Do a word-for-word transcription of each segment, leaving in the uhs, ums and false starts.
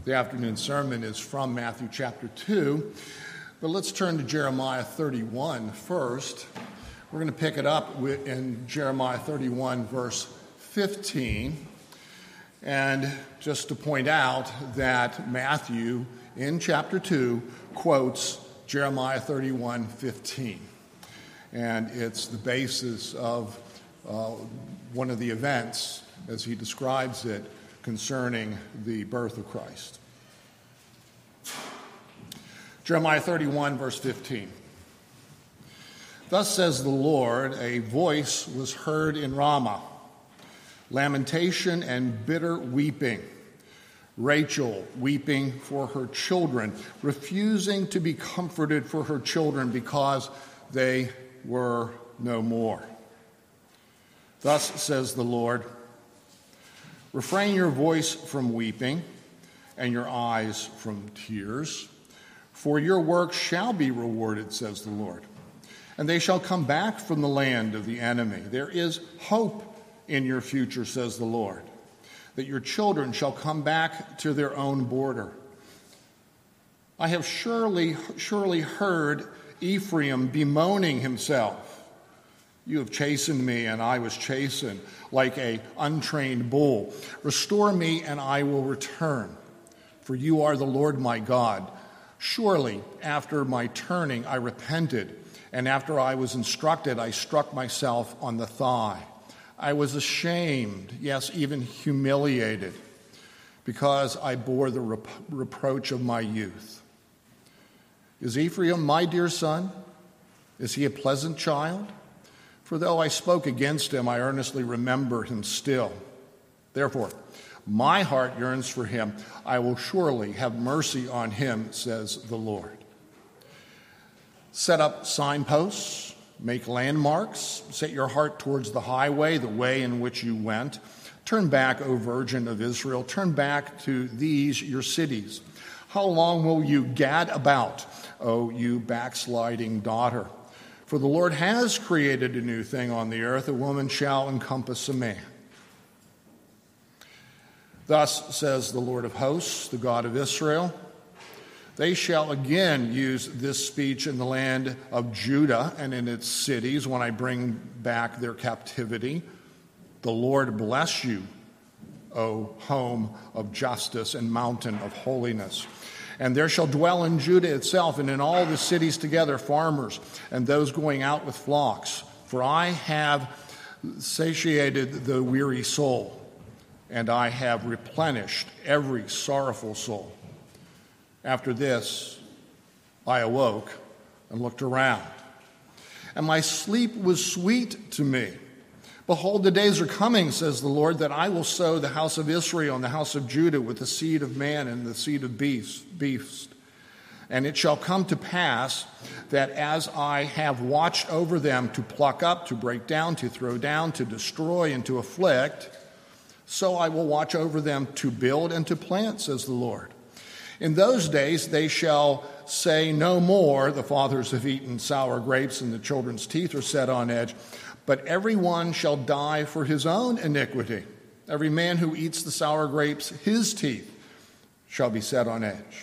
The afternoon sermon is from Matthew chapter two, but let's turn to Jeremiah thirty-one first. We're going to pick it up in Jeremiah thirty-one, verse fifteen. And just to point out that Matthew, in chapter two, quotes Jeremiah thirty-one fifteen. And it's the basis of uh, one of the events, as he describes it, concerning the birth of Christ. Jeremiah thirty-one, verse fifteen. Thus says the Lord, a voice was heard in Ramah, lamentation and bitter weeping. Rachel weeping for her children, refusing to be comforted for her children because they were no more. Thus says the Lord, refrain your voice from weeping and your eyes from tears, for your work shall be rewarded, says the Lord. And they shall come back from the land of the enemy. There is hope in your future, says the Lord, that your children shall come back to their own border. I have surely, surely heard Ephraim bemoaning himself. You have chastened me, and I was chastened, like a untrained bull. Restore me, and I will return, for you are the Lord my God. Surely, after my turning, I repented, and after I was instructed, I struck myself on the thigh. I was ashamed, yes, even humiliated, because I bore the rep- reproach of my youth. Is Ephraim my dear son? Is he a pleasant child? For though I spoke against him, I earnestly remember him still. Therefore, my heart yearns for him. I will surely have mercy on him, says the Lord. Set up signposts, make landmarks, set your heart towards the highway, the way in which you went. Turn back, O Virgin of Israel, turn back to these your cities. How long will you gad about, O you backsliding daughter? For the Lord has created a new thing on the earth, a woman shall encompass a man. Thus says the Lord of hosts, the God of Israel, they shall again use this speech in the land of Judah and in its cities when I bring back their captivity. The Lord bless you, O home of justice and mountain of holiness. And there shall dwell in Judah itself and in all the cities together farmers and those going out with flocks. For I have satiated the weary soul, and I have replenished every sorrowful soul. After this, I awoke and looked around, and my sleep was sweet to me. Behold, the days are coming, says the Lord, that I will sow the house of Israel and the house of Judah with the seed of man and the seed of beast. And it shall come to pass that as I have watched over them to pluck up, to break down, to throw down, to destroy, and to afflict, so I will watch over them to build and to plant, says the Lord. In those days they shall say no more, the fathers have eaten sour grapes and the children's teeth are set on edge. But everyone shall die for his own iniquity. Every man who eats the sour grapes, his teeth shall be set on edge.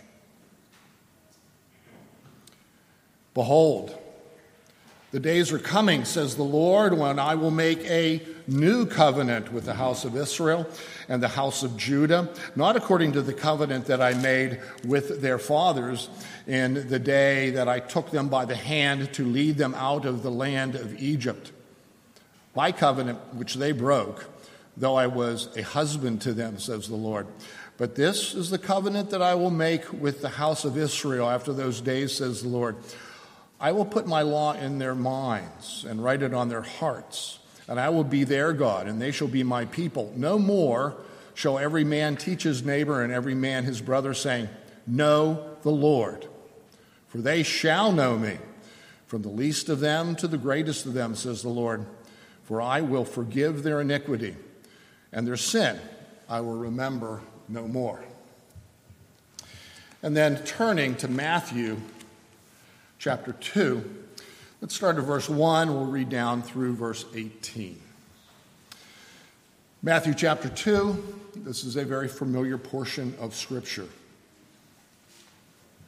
Behold, the days are coming, says the Lord, when I will make a new covenant with the house of Israel and the house of Judah, not according to the covenant that I made with their fathers in the day that I took them by the hand to lead them out of the land of Egypt. My covenant, which they broke, though I was a husband to them, says the Lord. But this is the covenant that I will make with the house of Israel after those days, says the Lord. I will put my law in their minds and write it on their hearts, and I will be their God, and they shall be my people. No more shall every man teach his neighbor and every man his brother, saying, know the Lord. For they shall know me, from the least of them to the greatest of them, says the Lord. For I will forgive their iniquity, and their sin I will remember no more. And then turning to Matthew chapter two, let's start at verse one. We'll read down through verse eighteen. Matthew chapter two, this is a very familiar portion of Scripture.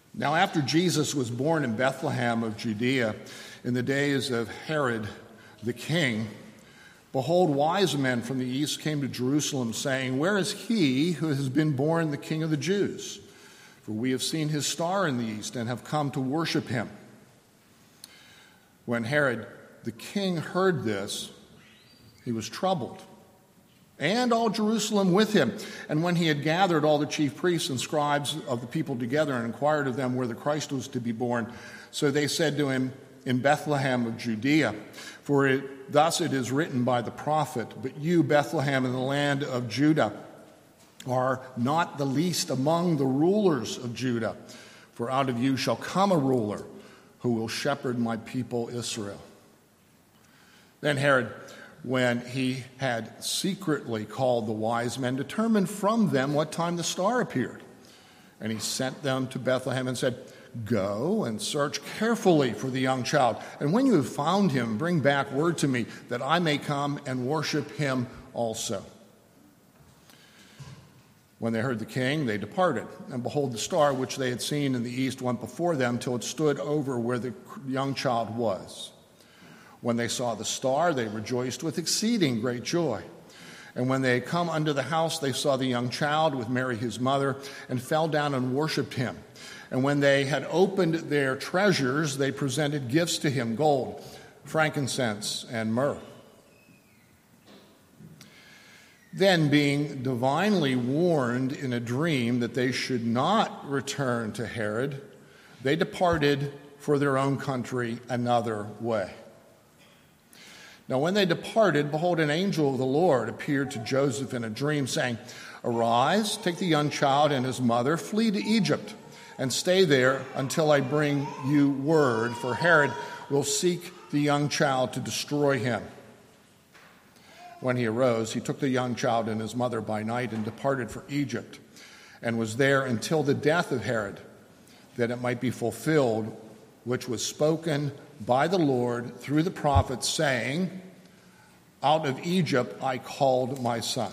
Now, after Jesus was born in Bethlehem of Judea in the days of Herod the king, behold, wise men from the east came to Jerusalem, saying, "Where is he who has been born the King of the Jews? For we have seen his star in the east and have come to worship him." When Herod the king heard this, he was troubled, and all Jerusalem with him. And when he had gathered all the chief priests and scribes of the people together and inquired of them where the Christ was to be born, so they said to him, "In Bethlehem of Judea, for it, thus it is written by the prophet, but you, Bethlehem, in the land of Judah, are not the least among the rulers of Judah, for out of you shall come a ruler who will shepherd my people Israel." Then Herod, when he had secretly called the wise men, determined from them what time the star appeared. And he sent them to Bethlehem and said, "Go and search carefully for the young child, and when you have found him, bring back word to me, that I may come and worship him also." When they heard the king, they departed, and behold, the star which they had seen in the east went before them till it stood over where the young child was. When they saw the star, they rejoiced with exceeding great joy. And when they had come unto the house, they saw the young child with Mary his mother, and fell down and worshipped him. And when they had opened their treasures, they presented gifts to him, gold, frankincense, and myrrh. Then, being divinely warned in a dream that they should not return to Herod, they departed for their own country another way. Now, when they departed, behold, an angel of the Lord appeared to Joseph in a dream, saying, "Arise, take the young child and his mother, flee to Egypt, and stay there until I bring you word, for Herod will seek the young child to destroy him." When he arose, he took the young child and his mother by night and departed for Egypt, and was there until the death of Herod, that it might be fulfilled, which was spoken by the Lord through the prophet, saying, "Out of Egypt I called my son."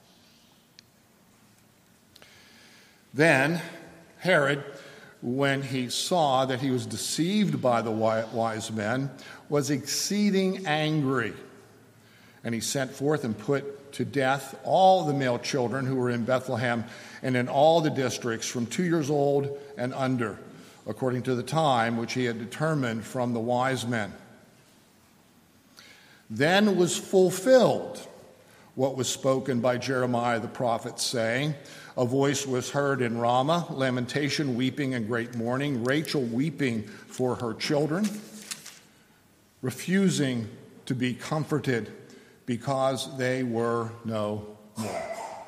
Then Herod, when he saw that he was deceived by the wise men, was exceeding angry. And he sent forth and put to death all the male children who were in Bethlehem and in all the districts from two years old and under, according to the time which he had determined from the wise men. Then was fulfilled what was spoken by Jeremiah the prophet, saying, "A voice was heard in Ramah, lamentation, weeping, and great mourning, Rachel weeping for her children, refusing to be comforted, because they were no more."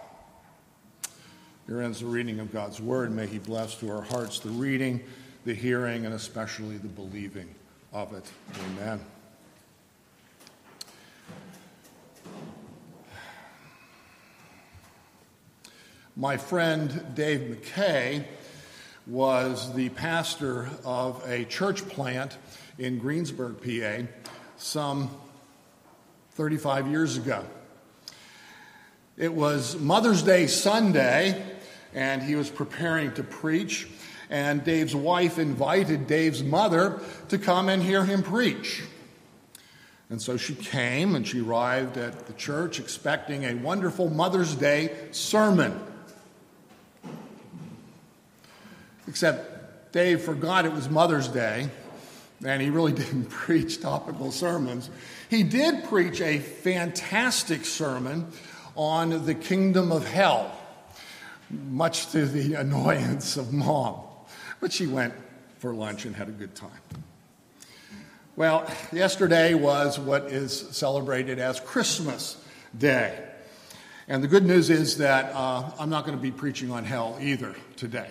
Here ends the reading of God's word. May he bless to our hearts the reading, the hearing, and especially the believing of it. Amen. My friend Dave McKay was the pastor of a church plant in Greensburg, P A, some thirty-five years ago. It was Mother's Day Sunday, and he was preparing to preach, and Dave's wife invited Dave's mother to come and hear him preach. And so she came, and she arrived at the church expecting a wonderful Mother's Day sermon. Except Dave forgot it was Mother's Day, and he really didn't preach topical sermons. He did preach a fantastic sermon on the kingdom of hell, much to the annoyance of Mom. But she went for lunch and had a good time. Well, yesterday was what is celebrated as Christmas Day. And the good news is that uh, I'm not going to be preaching on hell either today.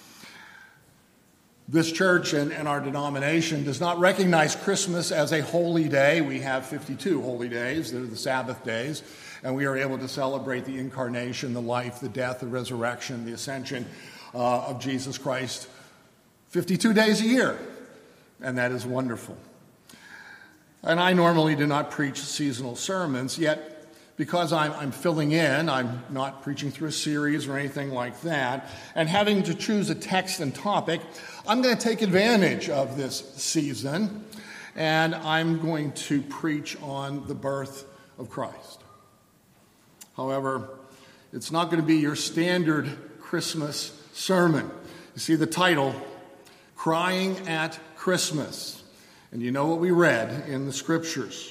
This church and, and our denomination does not recognize Christmas as a holy day. We have fifty-two holy days. They're the Sabbath days. And we are able to celebrate the incarnation, the life, the death, the resurrection, the ascension uh, of Jesus Christ fifty-two days a year. And that is wonderful. And I normally do not preach seasonal sermons, yet because I'm, I'm filling in, I'm not preaching through a series or anything like that, and having to choose a text and topic, I'm going to take advantage of this season, and I'm going to preach on the birth of Christ. However, it's not going to be your standard Christmas sermon. You see the title, Crying at Christmas. And you know what we read in the scriptures.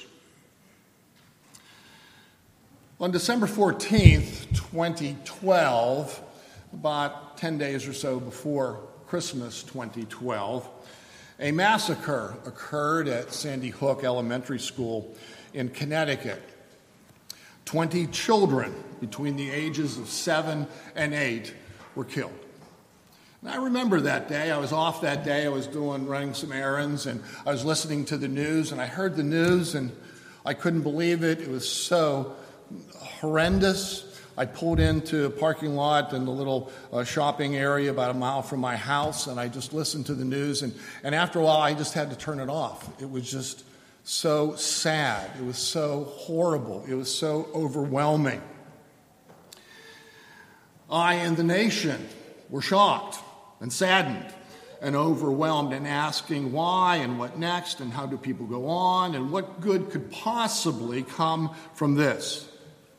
On December fourteenth, twenty twelve, about ten days or so before Christmas twenty twelve, a massacre occurred at Sandy Hook Elementary School in Connecticut. Twenty children between the ages of seven and eight were killed. And I remember that day. I was off that day. I was doing, running some errands, and I was listening to the news, and I heard the news, and I couldn't believe it. It was so horrendous. I pulled into a parking lot in the little uh, shopping area about a mile from my house, and I just listened to the news, and, and after a while, I just had to turn it off. It was just so sad. It was so horrible. It was so overwhelming. I and the nation were shocked and saddened and overwhelmed and asking why and what next and how do people go on and what good could possibly come from this.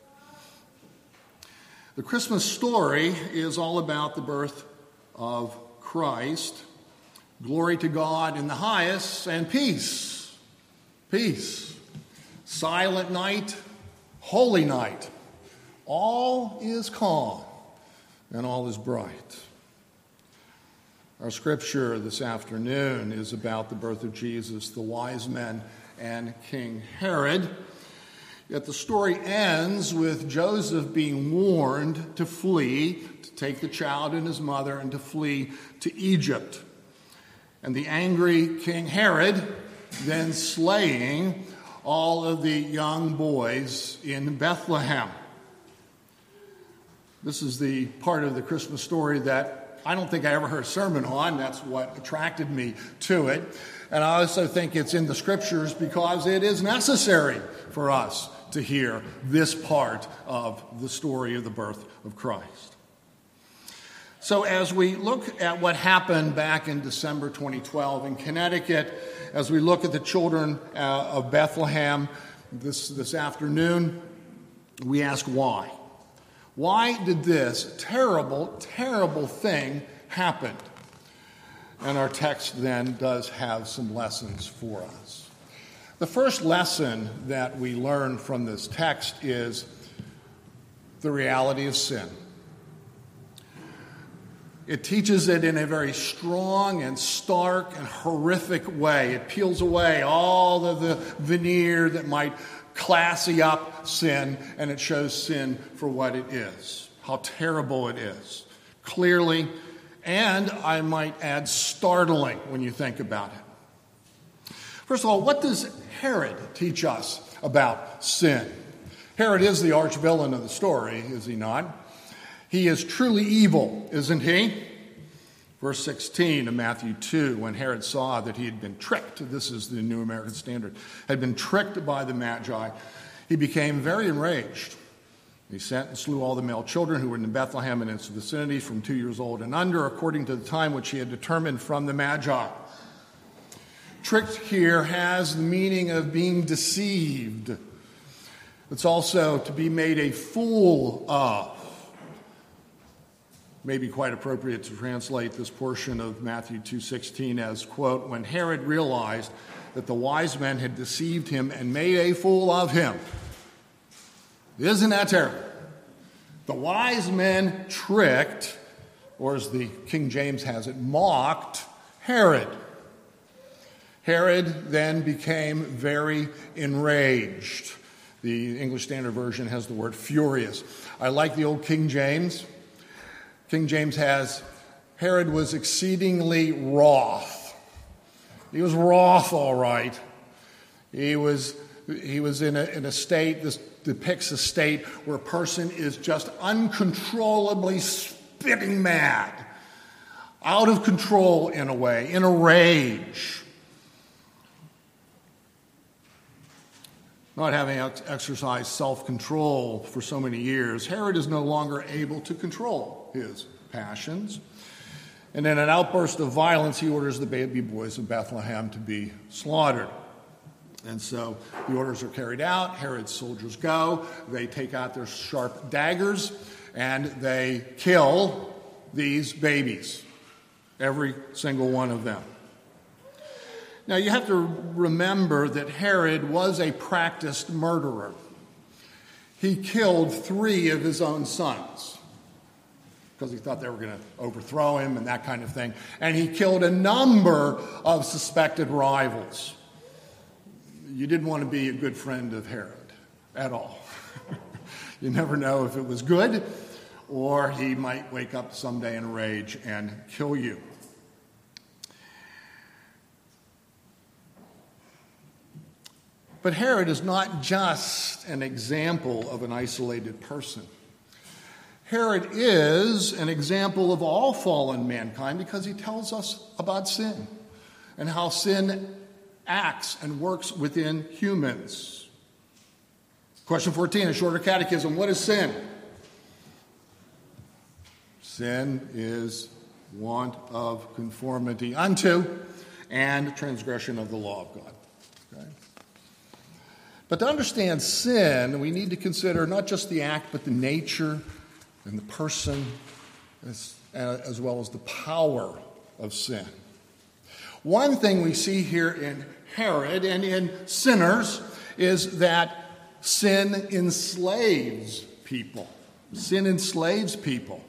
The Christmas story is all about the birth of Christ. Glory to God in the highest, and peace. Peace. Silent night, holy night. All is calm and all is bright. Our scripture this afternoon is about the birth of Jesus, the wise men, and King Herod. Yet the story ends with Joseph being warned to flee, to take the child and his mother, and to flee to Egypt. And the angry King Herod then slaying all of the young boys in Bethlehem. This is the part of the Christmas story that I don't think I ever heard a sermon on. That's what attracted me to it. And I also think it's in the scriptures because it is necessary for us to hear this part of the story of the birth of Christ. So as we look at what happened back in December twenty twelve in Connecticut, as we look at the children uh, of Bethlehem this, this afternoon, we ask why. Why did this terrible, terrible thing happen? And our text then does have some lessons for us. The first lesson that we learn from this text is the reality of sin. It teaches it in a very strong and stark and horrific way. It peels away all of the veneer that might classy up sin, and it shows sin for what it is, how terrible it is, clearly, and I might add startling when you think about it. First of all, what does Herod teach us about sin? Herod is the arch villain of the story, is he not? He is truly evil, isn't he? Verse sixteen of Matthew two, when Herod saw that he had been tricked, this is the New American Standard, had been tricked by the Magi, he became very enraged. He sent and slew all the male children who were in Bethlehem and its vicinity from two years old and under, according to the time which he had determined from the Magi. Tricked here has the meaning of being deceived. It's also to be made a fool of. Maybe quite appropriate to translate this portion of Matthew two sixteen as, quote, when Herod realized that the wise men had deceived him and made a fool of him. Isn't that terrible? The wise men tricked, or as the King James has it, mocked Herod. Herod then became very enraged. The English Standard Version has the word furious. I like the old King James. King James has, Herod was exceedingly wroth. He was wroth, all right. He was, he was in a, in a state, this depicts a state where a person is just uncontrollably spitting mad, out of control in a way, in a rage. not having ex- exercised self-control for so many years, Herod is no longer able to control his passions. And in an outburst of violence, he orders the baby boys of Bethlehem to be slaughtered. And so the orders are carried out. Herod's soldiers go. They take out their sharp daggers, and they kill these babies, every single one of them. Now, you have to remember that Herod was a practiced murderer. He killed three of his own sons because he thought they were going to overthrow him and that kind of thing. And he killed a number of suspected rivals. You didn't want to be a good friend of Herod at all. You never know if it was good, or he might wake up someday in a rage and kill you. But Herod is not just an example of an isolated person. Herod is an example of all fallen mankind because he tells us about sin and how sin acts and works within humans. Question fourteen, a shorter catechism. What is sin? Sin is want of conformity unto and transgression of the law of God. Okay? But to understand sin, we need to consider not just the act, but the nature and the person, as, as well as the power of sin. One thing we see here in Herod and in sinners is that sin enslaves people. Sin enslaves people.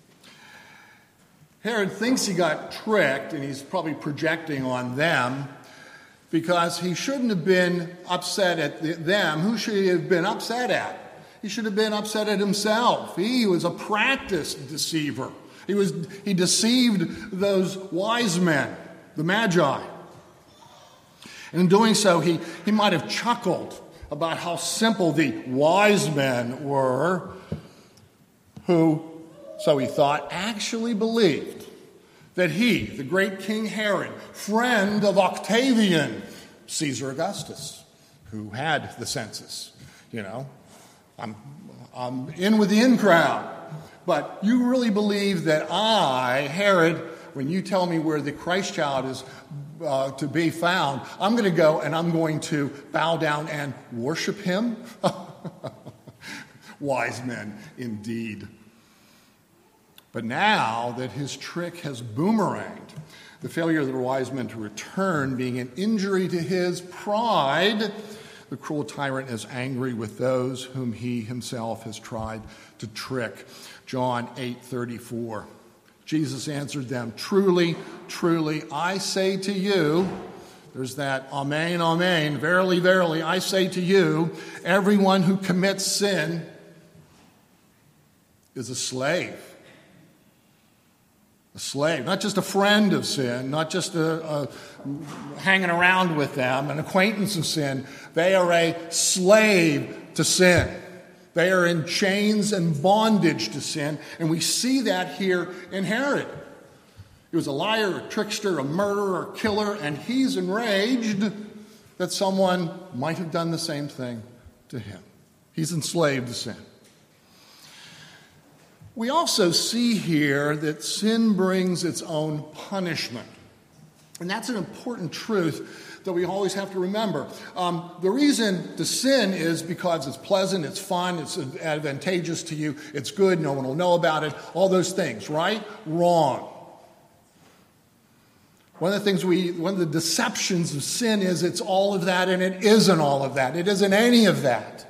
Herod thinks he got tricked, and he's probably projecting on them, because he shouldn't have been upset at the, them. Who should he have been upset at? He should have been upset at himself. He was a practiced deceiver. He was he deceived those wise men, the Magi. And in doing so, he, he might have chuckled about how simple the wise men were, who, so he thought, actually believed that he, the great King Herod, friend of Octavian, Caesar Augustus, who had the census, you know, I'm, I'm in with the in crowd. But you really believe that I, Herod, when you tell me where the Christ child is uh, to be found, I'm going to go and I'm going to bow down and worship him? Wise men, indeed. But now that his trick has boomeranged, the failure of the wise men to return being an injury to his pride, the cruel tyrant is angry with those whom he himself has tried to trick. John eight thirty-four. Jesus answered them, "Truly, truly, I say to you," there's that amen, amen, verily, verily, I say to you, everyone who commits sin is a slave. A slave, not just a friend of sin, not just a, a hanging around with them, an acquaintance of sin. They are a slave to sin. They are in chains and bondage to sin, and we see that here in Herod. He was a liar, a trickster, a murderer, a killer, and he's enraged that someone might have done the same thing to him. He's enslaved to sin. We also see here that sin brings its own punishment. And that's an important truth that we always have to remember. Um, the reason to sin is because it's pleasant, it's fun, it's advantageous to you, it's good, no one will know about it, all those things, right? Wrong. One of the things we, one of the deceptions of sin is it's all of that, and it isn't all of that. It isn't any of that.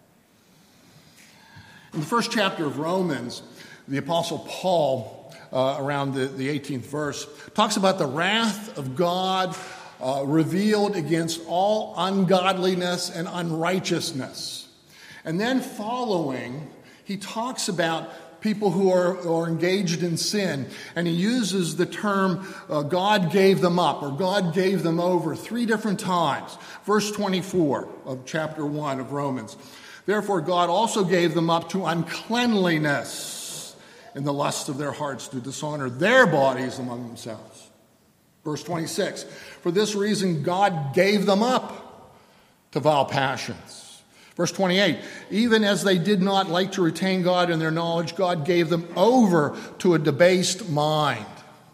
In the first chapter of Romans, the Apostle Paul, uh, around the, the eighteenth verse, talks about the wrath of God uh, revealed against all ungodliness and unrighteousness. And then following, he talks about people who are, are engaged in sin, and he uses the term uh, God gave them up, or God gave them over, three different times. Verse twenty-four of chapter one of Romans. Therefore God also gave them up to uncleanliness in the lust of their hearts, to dishonor their bodies among themselves. Verse twenty-six, for this reason God gave them up to vile passions. Verse twenty-eight, even as they did not like to retain God in their knowledge, God gave them over to a debased mind.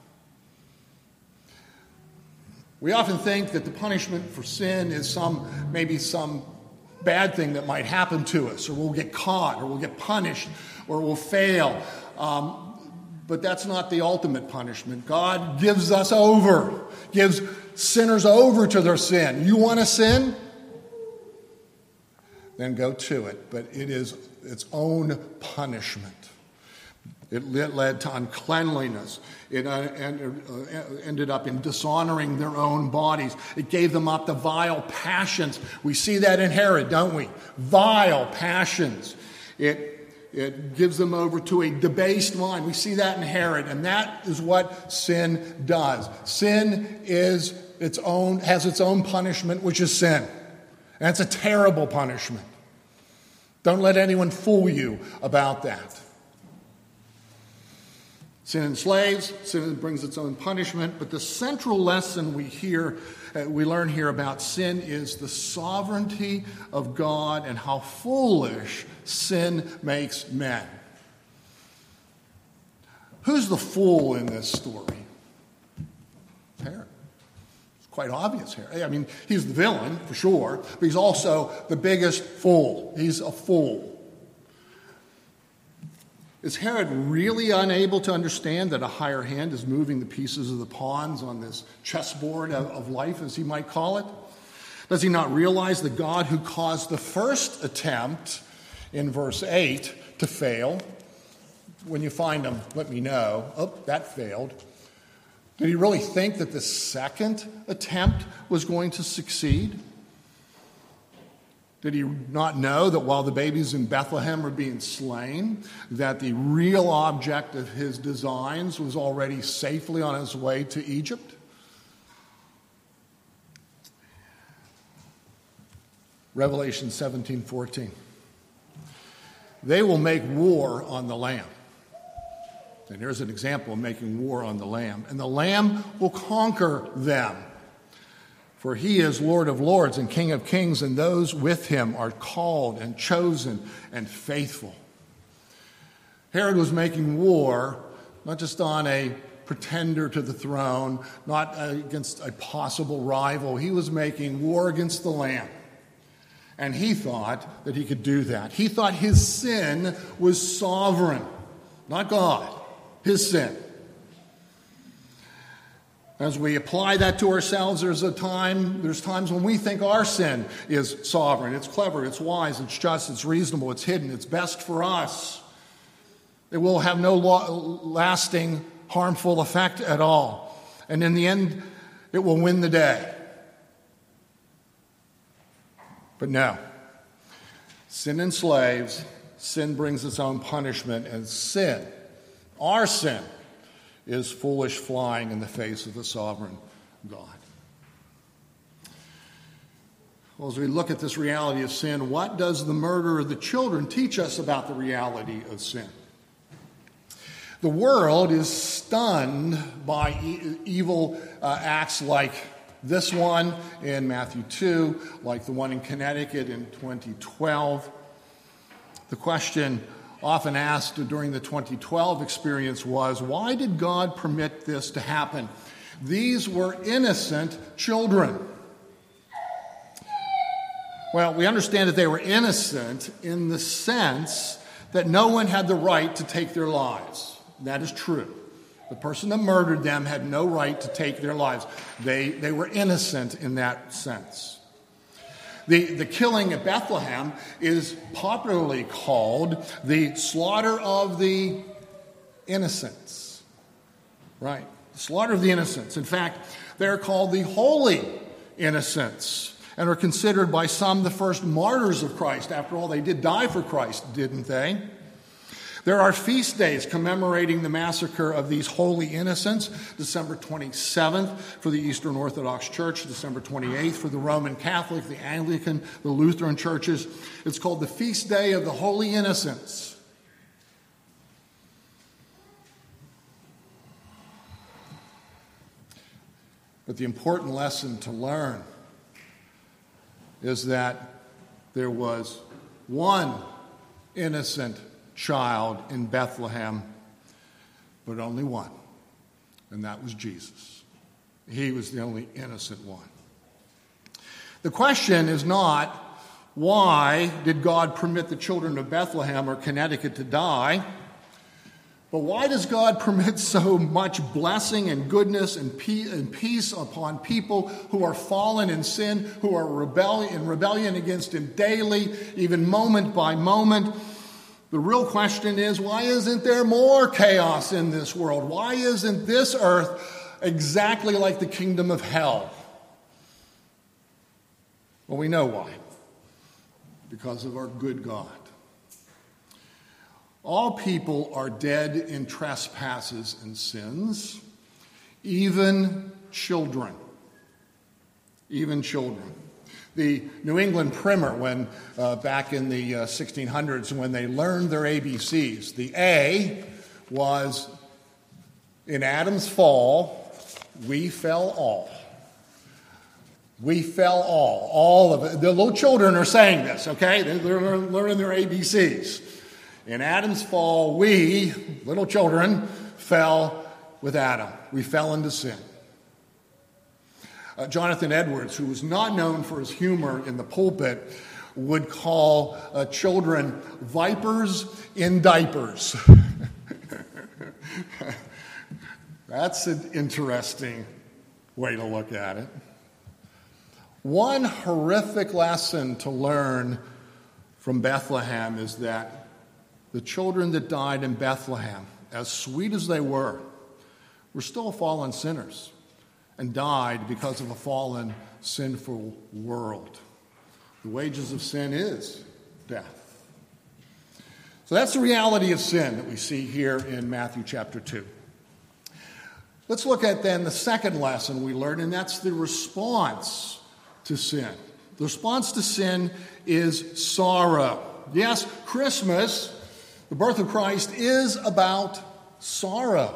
We often think that the punishment for sin is some, maybe some bad thing that might happen to us, or we'll get caught, or we'll get punished, or we'll fail. Um, but that's not the ultimate punishment. God gives us over, gives sinners over to their sin. You want to sin? Then go to it. But it is its own punishment. It led to uncleanliness. It ended up in dishonoring their own bodies. It gave them up to vile passions. We see that in Herod, don't we? Vile passions. It, it gives them over to a debased mind. We see that in Herod, and that is what sin does. Sin is its own, has its own punishment, which is sin. And it's a terrible punishment. Don't let anyone fool you about that. Sin enslaves, sin brings its own punishment, but the central lesson we hear, uh, we learn here about sin is the sovereignty of God and how foolish sin makes men. Who's the fool in this story? Herod. It's quite obvious here. I mean, he's the villain, for sure, but he's also the biggest fool. He's a fool. Is Herod really unable to understand that a higher hand is moving the pieces of the pawns on this chessboard of, of life, as he might call it? Does he not realize that God, who caused the first attempt in verse eight to fail, when you find him, let me know, oh, that failed. Did he really think that the second attempt was going to succeed? Did he not know that while the babies in Bethlehem were being slain, that the real object of his designs was already safely on his way to Egypt? Revelation seventeen fourteen. They will make war on the Lamb. And here's an example of making war on the Lamb. And the Lamb will conquer them. For he is Lord of lords and King of kings, and those with him are called and chosen and faithful. Herod was making war not just on a pretender to the throne, not against a possible rival. He was making war against the Lamb. And he thought that he could do that. He thought his sin was sovereign, not God, his sin. As we apply that to ourselves, there's a time, there's times when we think our sin is sovereign. It's clever, it's wise, it's just, it's reasonable, it's hidden, it's best for us. It will have no lasting harmful effect at all. And in the end, it will win the day. But no. Sin enslaves, sin brings its own punishment, and sin, our sin, is foolish flying in the face of the sovereign God. Well, as we look at this reality of sin, what does the murder of the children teach us about the reality of sin? The world is stunned by e- evil uh, acts like this one in Matthew two, like the one in Connecticut in twenty twelve. The question often asked during the twenty twelve experience was, why did God permit this to happen? These were innocent children. Well, we understand that they were innocent in the sense that no one had the right to take their lives. That is true. The person that murdered them had no right to take their lives. They, they were innocent in that sense. The, the killing at Bethlehem is popularly called the slaughter of the innocents. Right, the slaughter of the innocents. In fact, they're called the holy innocents and are considered by some the first martyrs of Christ. After all, they did die for Christ, didn't they? There are feast days commemorating the massacre of these holy innocents. December twenty-seventh for the Eastern Orthodox Church, December twenty-eighth for the Roman Catholic, the Anglican, the Lutheran churches. It's called the Feast Day of the Holy Innocents. But the important lesson to learn is that there was one innocent child in Bethlehem, but only one, and that was Jesus. He was the only innocent one. The question is not, why did God permit the children of Bethlehem or Connecticut to die? But why does God permit so much blessing and goodness and peace upon people who are fallen in sin, who are rebellion, in rebellion against Him daily, even moment by moment? The real question is, why isn't there more chaos in this world? Why isn't this earth exactly like the kingdom of hell? Well, we know why. Because of our good God. All people are dead in trespasses and sins, even children. Even children. The New England Primer, when uh, back in the uh, sixteen hundreds, when they learned their A B Cs, the A was, in Adam's fall, we fell all. We fell all. All of it. The little children are saying this, okay? They're learning their A B Cs. In Adam's fall, we, little children, fell with Adam. We fell into sin. Uh, Jonathan Edwards, who was not known for his humor in the pulpit, would call uh, children vipers in diapers. That's an interesting way to look at it. One horrific lesson to learn from Bethlehem is that the children that died in Bethlehem, as sweet as they were, were still fallen sinners and died because of a fallen, sinful world. The wages of sin is death. So that's the reality of sin that we see here in Matthew chapter two. Let's look at then the second lesson we learned, and that's the response to sin. The response to sin is sorrow. Yes, Christmas, the birth of Christ, is about sorrow.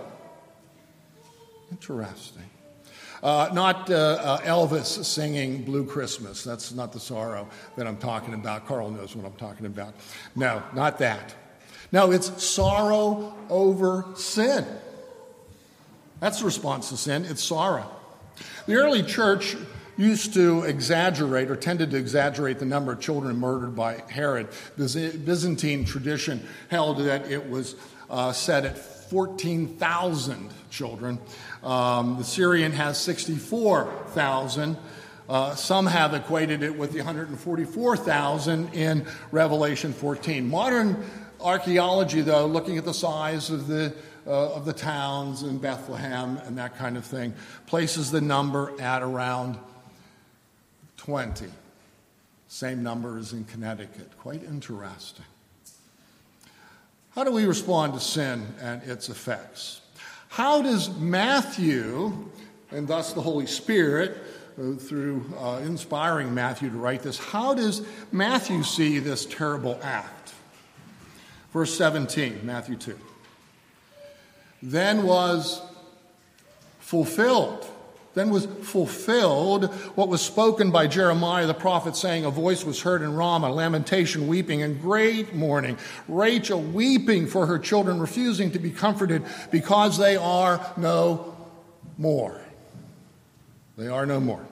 Interesting. Uh, not uh, uh, Elvis singing Blue Christmas. That's not the sorrow that I'm talking about. Carl knows what I'm talking about. No, not that. No, it's sorrow over sin. That's the response to sin. It's sorrow. The early church used to exaggerate or tended to exaggerate the number of children murdered by Herod. The Byzantine tradition held that it was uh, set at fourteen thousand children. Um, the Syrian has sixty-four thousand. Uh, some have equated it with the one hundred forty-four thousand in Revelation fourteen. Modern archaeology, though, looking at the size of the uh, of the towns in Bethlehem and that kind of thing, places the number at around twenty. Same number as in Connecticut. Quite interesting. How do we respond to sin and its effects? How does Matthew, and thus the Holy Spirit, uh, through uh, inspiring Matthew to write this, how does Matthew see this terrible act? Verse seventeen, Matthew two. Then was fulfilled. Then was fulfilled what was spoken by Jeremiah the prophet, saying, a voice was heard in Ramah, lamentation, weeping, and great mourning. Rachel weeping for her children, refusing to be comforted because they are no more. They are no more.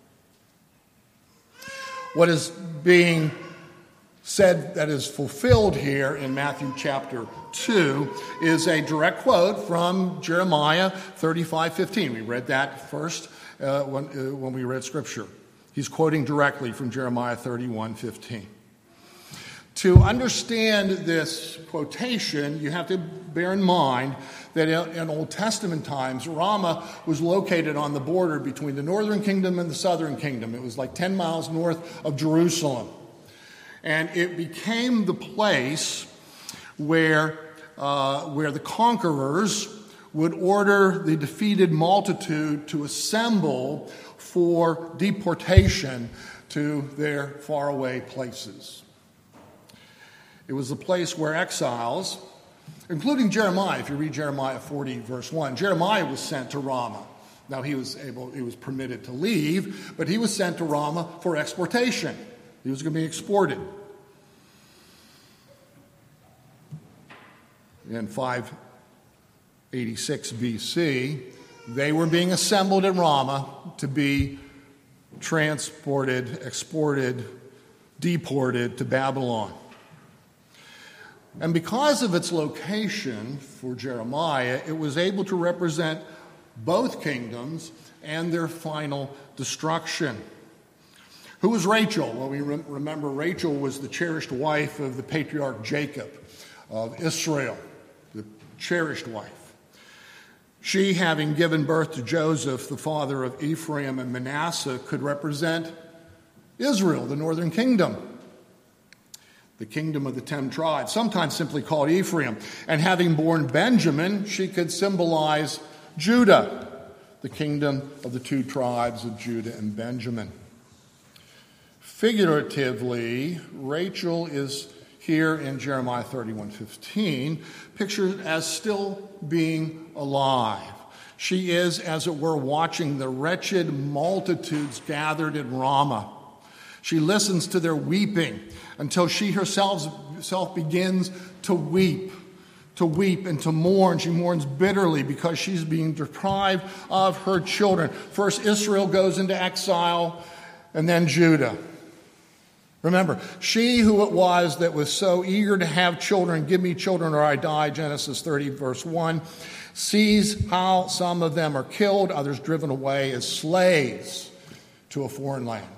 What is being said that is fulfilled here in Matthew chapter two is a direct quote from Jeremiah thirty-five fifteen. We read that first uh, when, uh, when we read Scripture. He's quoting directly from Jeremiah thirty-one fifteen. To understand this quotation, you have to bear in mind that in Old Testament times, Ramah was located on the border between the northern kingdom and the southern kingdom. It was like ten miles north of Jerusalem. And it became the place where, uh, where the conquerors would order the defeated multitude to assemble for deportation to their faraway places. It was the place where exiles, including Jeremiah, if you read Jeremiah forty, verse one, Jeremiah was sent to Ramah. Now, he was able, he was permitted to leave, but he was sent to Ramah for exportation. He was going to be exported. in five eighty-six B C, they were being assembled in Ramah to be transported, exported, deported to Babylon. And because of its location for Jeremiah, it was able to represent both kingdoms and their final destruction. Who was Rachel? Well, we re- remember Rachel was the cherished wife of the patriarch Jacob of Israel, the cherished wife. She, having given birth to Joseph, the father of Ephraim and Manasseh, could represent Israel, the northern kingdom, the kingdom of the ten tribes, sometimes simply called Ephraim. And having borne Benjamin, she could symbolize Judah, the kingdom of the two tribes of Judah and Benjamin. Figuratively, Rachel is here in Jeremiah thirty-one fifteen, pictured as still being alive. She is, as it were, watching the wretched multitudes gathered in Ramah. She listens to their weeping until she herself, herself begins to weep, to weep and to mourn. She mourns bitterly because she's being deprived of her children. First, Israel goes into exile, and then Judah. Remember, she who it was that was so eager to have children, give me children or I die, Genesis thirty, verse one, sees how some of them are killed, others driven away as slaves to a foreign land.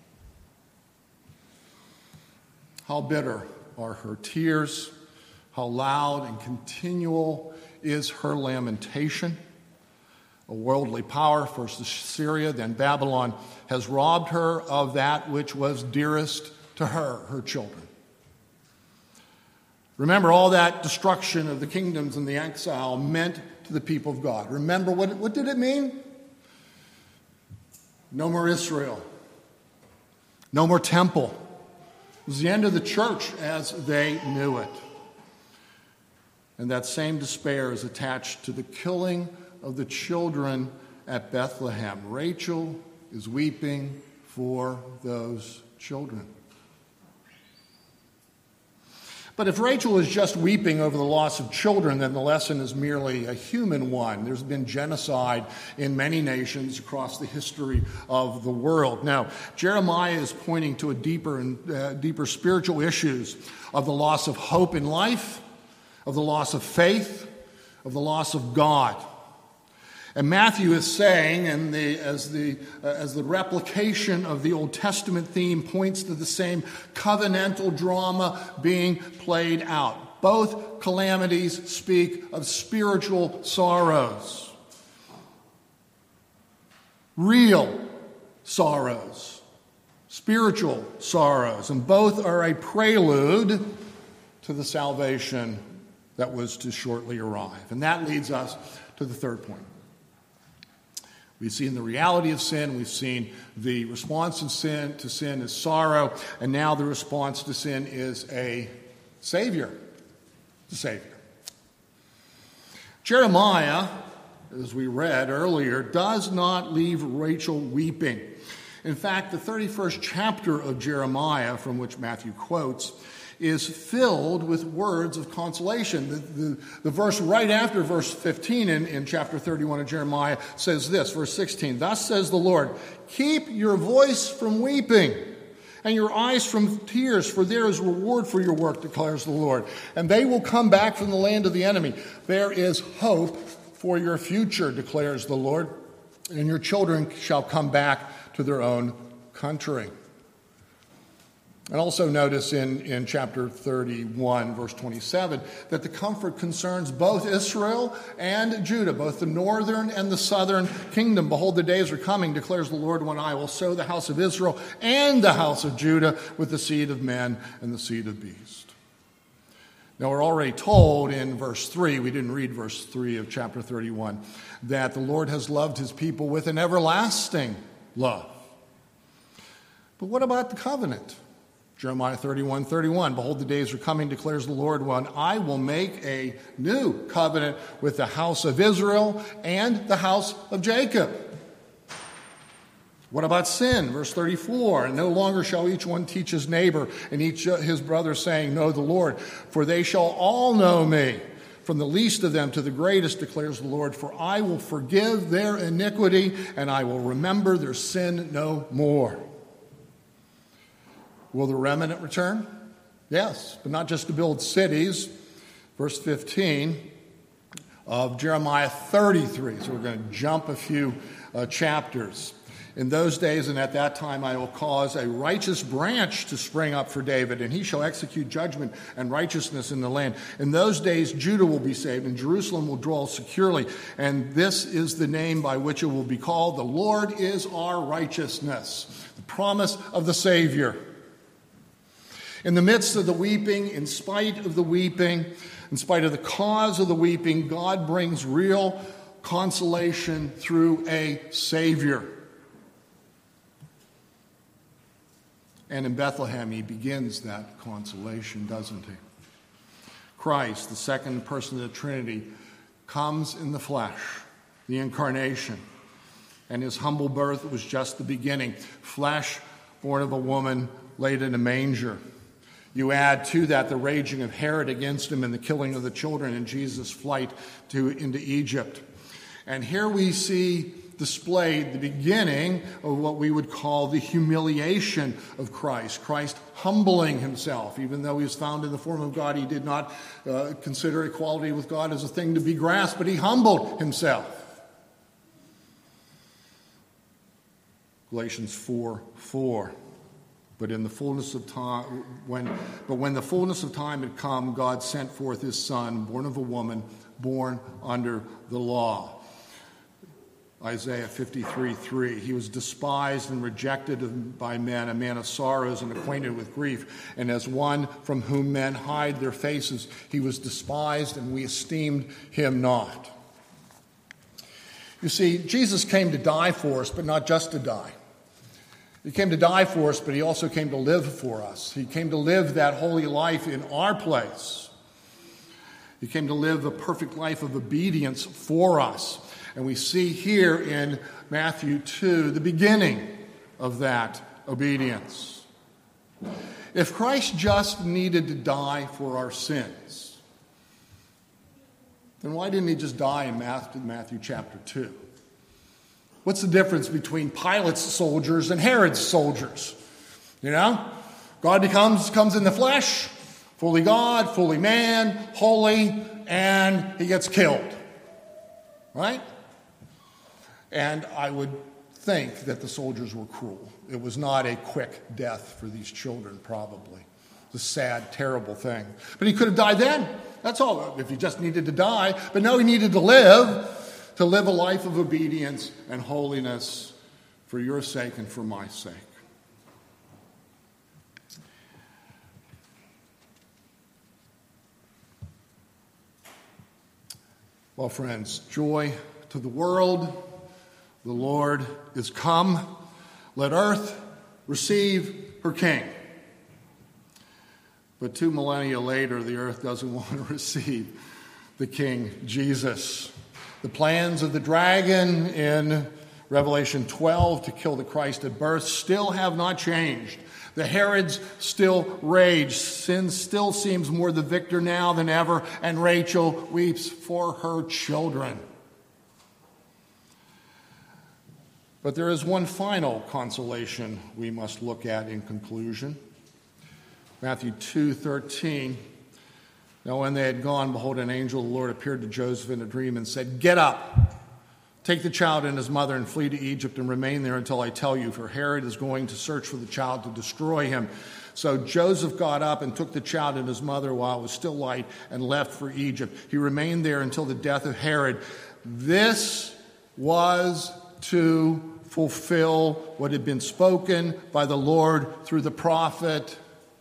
How bitter are her tears, how loud and continual is her lamentation. A worldly power, first Assyria, then Babylon, has robbed her of that which was dearest to her, her children. Remember, all that destruction of the kingdoms and the exile meant to the people of God. Remember, what, what did it mean? No more Israel. No more temple. It was the end of the church as they knew it. And that same despair is attached to the killing of the children at Bethlehem. Rachel is weeping for those children. But if Rachel is just weeping over the loss of children, then the lesson is merely a human one. There's been genocide in many nations across the history of the world. Now, Jeremiah is pointing to a deeper and uh, deeper spiritual issues of the loss of hope in life, of the loss of faith, of the loss of God. And Matthew is saying, and the, as, the, uh, as the replication of the Old Testament theme points to the same covenantal drama being played out. Both calamities speak of spiritual sorrows. Real sorrows. Spiritual sorrows. And both are a prelude to the salvation that was to shortly arrive. And that leads us to the third point. We've seen the reality of sin. We've seen the response of sin to sin is sorrow. And now the response to sin is a Savior. The Savior. Jeremiah, as we read earlier, does not leave Rachel weeping. In fact, the thirty-first chapter of Jeremiah, from which Matthew quotes, is filled with words of consolation. The, the, the verse right after verse fifteen in, in chapter thirty-one of Jeremiah says this, verse sixteen, "Thus says the Lord, keep your voice from weeping and your eyes from tears, for there is reward for your work, declares the Lord. And they will come back from the land of the enemy. There is hope for your future, declares the Lord, and your children shall come back to their own country." And also notice in, in chapter thirty-one, verse twenty-seven, that the comfort concerns both Israel and Judah, both the northern and the southern kingdom. "Behold, the days are coming, declares the Lord, when I will sow the house of Israel and the house of Judah with the seed of men and the seed of beast." Now, we're already told in verse three, we didn't read verse three of chapter thirty-one, that the Lord has loved his people with an everlasting love. But what about the covenant? Jeremiah thirty-one thirty-one, "Behold, the days are coming, declares the Lord, when I will make a new covenant with the house of Israel and the house of Jacob." What about sin? Verse thirty-four, "And no longer shall each one teach his neighbor and each his brother, saying, Know the Lord, for they shall all know me, from the least of them to the greatest, declares the Lord, for I will forgive their iniquity, and I will remember their sin no more. Will the remnant return? Yes, but not just to build cities. Verse fifteen of Jeremiah thirty-three. So we're going to jump a few uh, chapters. In those days and at that time I will cause a righteous branch to spring up for David, and he shall execute judgment and righteousness in the land. In those days Judah will be saved, and Jerusalem will dwell securely. And this is the name by which it will be called: the Lord is our righteousness. The promise of the Savior. In the midst of the weeping, in spite of the weeping, in spite of the cause of the weeping, God brings real consolation through a Savior. And in Bethlehem, he begins that consolation, doesn't he? Christ, the second person of the Trinity, comes in the flesh, the incarnation. And his humble birth was just the beginning. Flesh, born of a woman, laid in a manger. You add to that the raging of Herod against him and the killing of the children and Jesus' flight to, into Egypt. And here we see displayed the beginning of what we would call the humiliation of Christ. Christ humbling himself. Even though he was found in the form of God, he did not uh, consider equality with God as a thing to be grasped, but he humbled himself. Galatians four four. But in the fullness of time, when, but when the fullness of time had come, God sent forth his Son, born of a woman, born under the law. Isaiah fifty-three three. He was despised and rejected by men, a man of sorrows and acquainted with grief. And as one from whom men hide their faces, he was despised, and we esteemed him not. You see, Jesus came to die for us, but not just to die. He came to die for us, but he also came to live for us. He came to live that holy life in our place. He came to live a perfect life of obedience for us. And we see here in Matthew two the beginning of that obedience. If Christ just needed to die for our sins, then why didn't he just die in Matthew, Matthew chapter two? What's the difference between Pilate's soldiers and Herod's soldiers? You know, God becomes comes in the flesh, fully God, fully man, holy, and he gets killed. Right? And I would think that the soldiers were cruel. It was not a quick death for these children, probably. It's a sad, terrible thing. But he could have died then. That's all, if he just needed to die. But no, he needed to live, to live a life of obedience and holiness for your sake and for my sake. Well, friends, joy to the world. The Lord is come. Let earth receive her king. But two millennia later, the earth doesn't want to receive the King Jesus. The plans of the dragon in Revelation twelve to kill the Christ at birth still have not changed. The Herods still rage. Sin still seems more the victor now than ever, and Rachel weeps for her children. But there is one final consolation we must look at in conclusion. Matthew two thirteen. Now when they had gone, behold, an angel of the Lord appeared to Joseph in a dream and said, "Get up, take the child and his mother and flee to Egypt and remain there until I tell you, for Herod is going to search for the child to destroy him." So Joseph got up and took the child and his mother while it was still light and left for Egypt. He remained there until the death of Herod. This was to fulfill what had been spoken by the Lord through the prophet,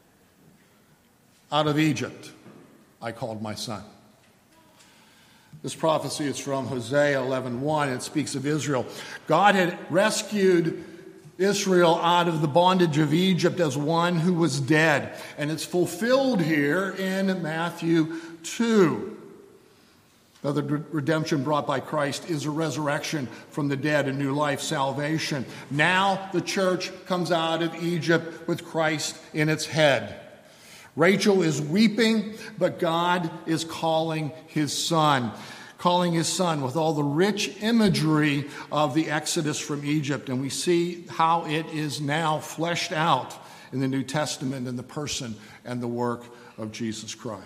"Out of Egypt I called my son." This prophecy is from Hosea eleven one. It speaks of Israel. God had rescued Israel out of the bondage of Egypt as one who was dead. And it's fulfilled here in Matthew two. Now, the redemption brought by Christ is a resurrection from the dead, a new life, salvation. Now the church comes out of Egypt with Christ in its head. Rachel is weeping, but God is calling his son, calling his son with all the rich imagery of the Exodus from Egypt. And we see how it is now fleshed out in the New Testament in the person and the work of Jesus Christ.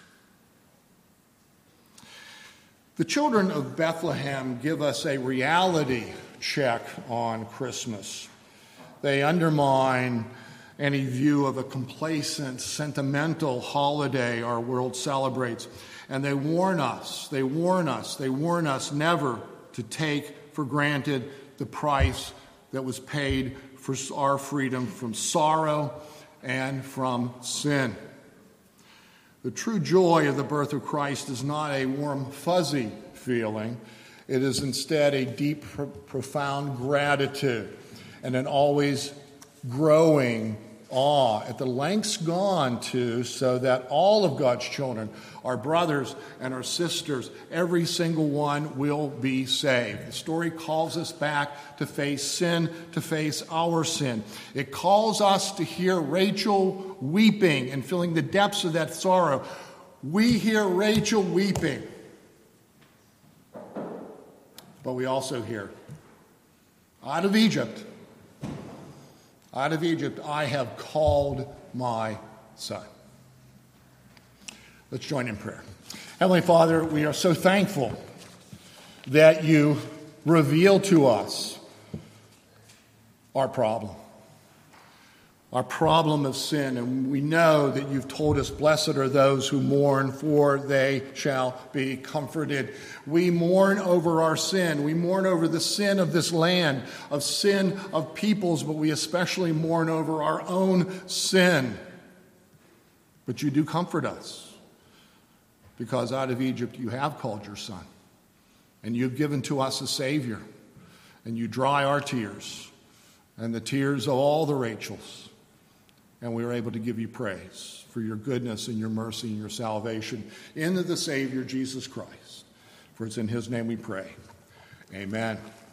The children of Bethlehem give us a reality check on Christmas. They undermine any view of a complacent, sentimental holiday our world celebrates. And they warn us, they warn us, they warn us never to take for granted the price that was paid for our freedom from sorrow and from sin. The true joy of the birth of Christ is not a warm, fuzzy feeling. It is instead a deep, profound gratitude and an always growing awe at the lengths gone to so that all of God's children, our brothers and our sisters, every single one will be saved. The story calls us back to face sin, to face our sin. It calls us to hear Rachel weeping and feeling the depths of that sorrow. We hear Rachel weeping, but we also hear, out of Egypt, Out of Egypt, I have called my son. Let's join in prayer. Heavenly Father, we are so thankful that you reveal to us our problem, our problem of sin. And we know that you've told us, blessed are those who mourn, for they shall be comforted. We mourn over our sin. We mourn over the sin of this land, of sin of peoples, but we especially mourn over our own sin. But you do comfort us, because out of Egypt you have called your son, and you've given to us a Savior, and you dry our tears and the tears of all the Rachels. And we are able to give you praise for your goodness and your mercy and your salvation in the Savior, Jesus Christ. For it's in his name we pray. Amen.